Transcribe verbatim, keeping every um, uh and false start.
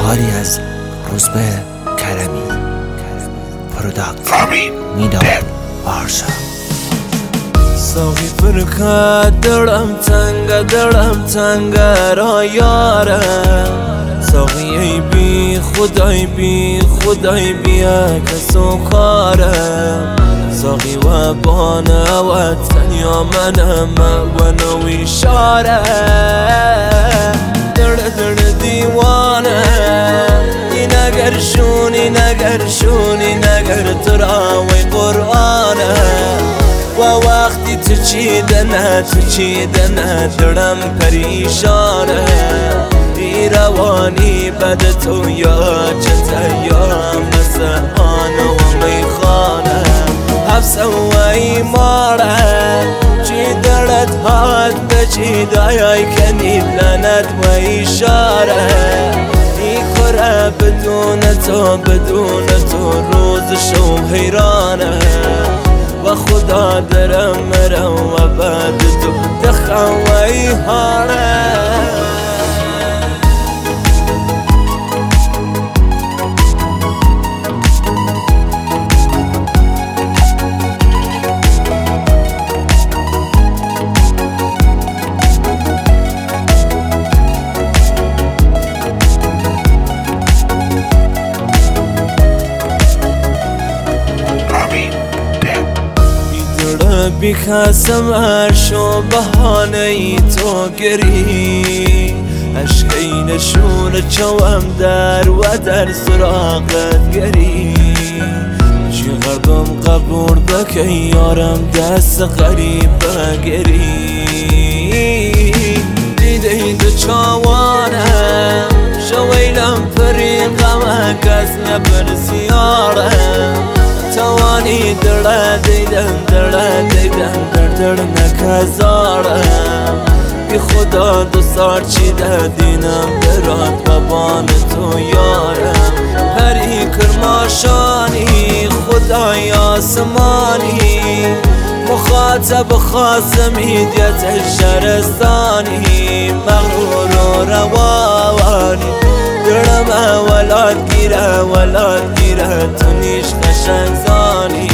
کاری از روزبه کرمی، پروداکت میداد آرشا. ساقی فرکت دلم تنگه دلم تنگه را یاره، ساقی ای بی خدای بی خدای بیا کسو کاره، ساقی و بانه و تنیا منم و نوی شاره، دل دل دیوانه این اگر شون این اگر شون این اگر تراوی قرآنه، و وقتی تو چیدنه تو چیدنه دلم پریشانه، بی روانی بد تو یا چته یا مسحانه و میخانه، حفظه و ایماره چی دلت هات به چی دایای کنی لنت و اشاره، ای خوره بدون تو بدون تو روز شو حیرانه، و خدا درم مرم و بعد تو دخوایی هانه. بی خسم ارشو بهانه ای تو گری، عشقی نشون چوم در و در سراغت گری، چقدرم قبول بکن یارم دست غریب بگری، دیده دو چاوانم شویلم پری غمه کس نپرسیارم، توانی دل دیدن دل دیدن در دل نکزارم، بی خدا دو سال چیده دینم برات و بان تو یارم، پری کرماشانی خدای آسمانی، مخاطب خاصمی دیت شرستانی، مغرور و روانی دلم ولاد گیره ولاد گیره تو نیش قشنگ زانی،